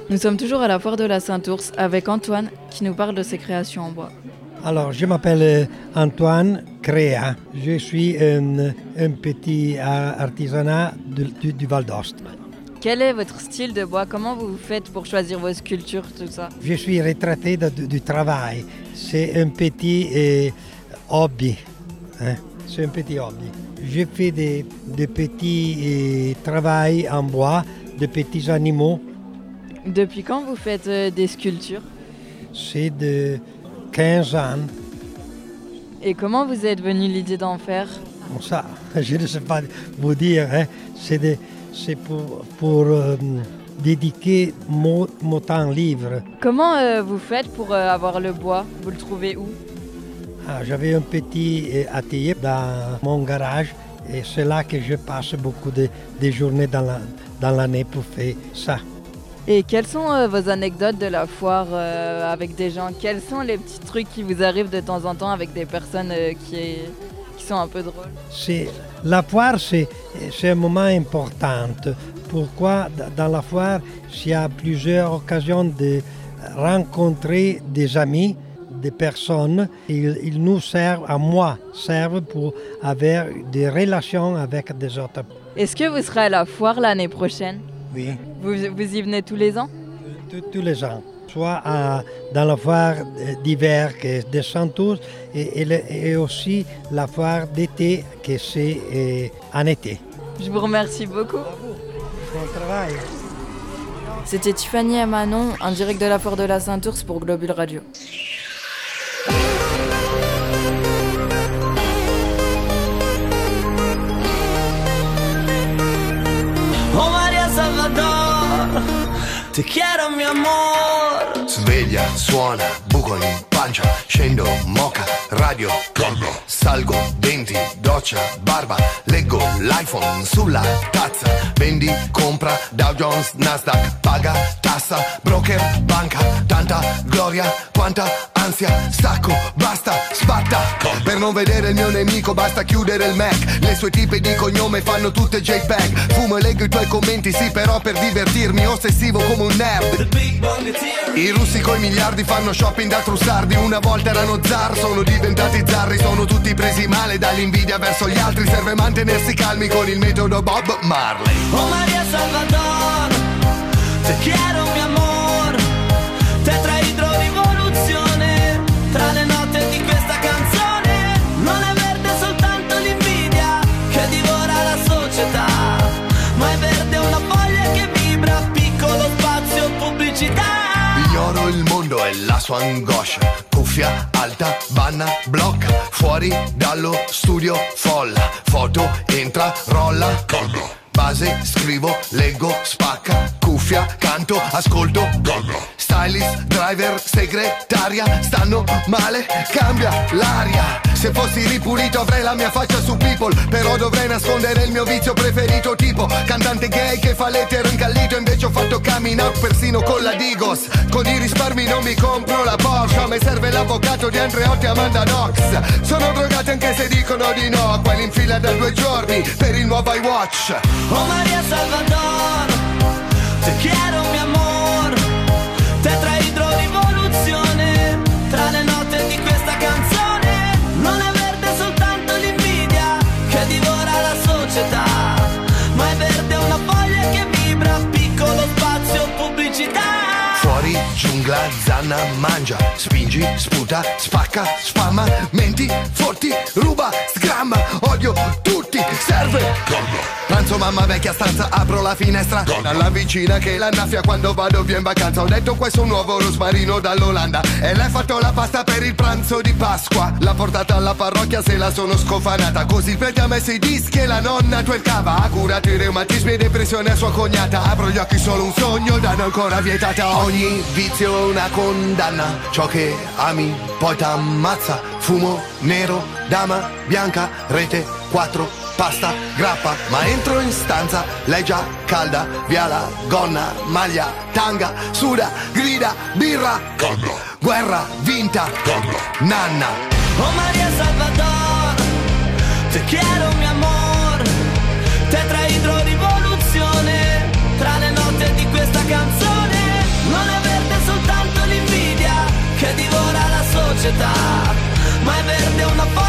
Nous sommes toujours à la foire de la Saint-Ours avec Antoine qui nous parle de ses créations en bois. Alors, je m'appelle Antoine Créa. Je suis un petit artisanat du Val d'Ost. Quel est votre style de bois? Comment vous faites pour choisir vos sculptures, tout ça? Je suis retraité du travail. C'est un petit hobby. C'est un petit hobby. Je fais des petits travaux en bois, de petits animaux. Depuis quand vous faites des sculptures? C'est de 15 ans. Et comment vous êtes venu l'idée d'en faire? Bon, ça, je ne sais pas vous dire. C'est pour dédiquer mon temps libre. Comment vous faites pour avoir le bois? Vous le trouvez où? J'avais un petit atelier dans mon garage et c'est là que je passe beaucoup de journées dans l'année pour faire ça. Et quelles sont vos anecdotes de la foire avec des gens? Quels sont les petits trucs qui vous arrivent de temps en temps avec des personnes qui sont un peu drôles? La foire, c'est un moment important. Pourquoi? Dans la foire, il y a plusieurs occasions de rencontrer des amis, des personnes. Ils nous servent, à moi, servent pour avoir des relations avec des autres. Est-ce que vous serez à la foire l'année prochaine? Oui. Vous y venez tous les ans? Tous les ans. Soit dans la foire d'hiver qui est de Saint-Ours et aussi la foire d'été qui c'est en été. Je vous remercie beaucoup. Bon travail. C'était Tiffany et Manon en direct de la foire de la Saint-Ours pour Globule Radio. Oh Maria Salvador, ti quiero mi amor. Sveglia, suona, buco in pancia, scendo, moca, radio, collo, salgo, denti, doccia, barba, leggo l'iPhone sulla tazza, vendi, compra, Dow Jones, Nasdaq, paga, tassa, broker, banca, tanta gloria, quanta ansia, stacco, basta, sbatta, per non vedere il mio nemico basta chiudere il Mac, le sue tipe di cognome fanno tutte JPEG, fumo e leggo i tuoi commenti, sì però per divertirmi, ossessivo come un nerd. I russi coi miliardi fanno shopping da trussardi, una volta erano zar, sono diventati zarri, sono tutti presi male dall'invidia verso gli altri, serve mantenersi calmi con il metodo Bob Marley. Oh Maria Salvador, te quiero mi amor, tetraidro rivoluzione, tra le note di questa canzone, non è verde soltanto l'invidia che divora la società, ma è verde una foglia che vibra, piccolo spazio pubblicità. Ignoro il mondo e la sua angoscia, cuffia alta, banna, blocca, fuori dallo studio folla, foto, entra, rolla, collo, base, scrivo, leggo, spacca, cuffia, canto, ascolto, collo, stylist, driver, segretaria, stanno male, cambia l'aria, se fossi ripulito avrei la mia faccia su People, però dovrei nascondere il mio vizio preferito, tipo cantante gay che fa l'etero incallito, invece ho fatto coming out persino con la Digos, con i risparmi non mi compro la Porsche, a me serve l'avvocato di Andreotti e Amanda Knox, sono drogati anche se dicono di no, quelli in fila da 2 giorni per il nuovo iWatch. Oh Maria Salvador, te quiero mi amor, tetraidro rivoluzione, tra le note di questa canzone, non è verde soltanto l'invidia che divora la società, ma è verde una foglia che vibra, piccolo spazio pubblicità. Fuori, giungla, zanna, mangia, spingi, sputa, spacca, spamma, menti, forti, ruba, sgramma, odio tutti, serve, collo. Pranzo mamma vecchia stanza, apro la finestra, dalla vicina che la annaffia quando vado via in vacanza, ho detto questo è un nuovo rosmarino dall'Olanda, e lei ha fatto la pasta per il pranzo di Pasqua, l'ha portata alla parrocchia se la sono scofanata, così il prete ha messo i dischi e la nonna twerkava, ha curato i reumatismi e depressione a sua cognata, apro gli occhi solo un sogno, danno ancora vietata, ogni vizio una condanna, ciò che ami poi t'ammazza, fumo nero, dama bianca, rete 4, pasta, grappa, ma entro in stanza, lei già calda, via la gonna, maglia, tanga, suda, grida, birra, collo, guerra, vinta, collo, nanna. Oh Maria Salvador, te quiero mi amor, tetraidro rivoluzione, tra le note di questa canzone, società, ma è verde una foto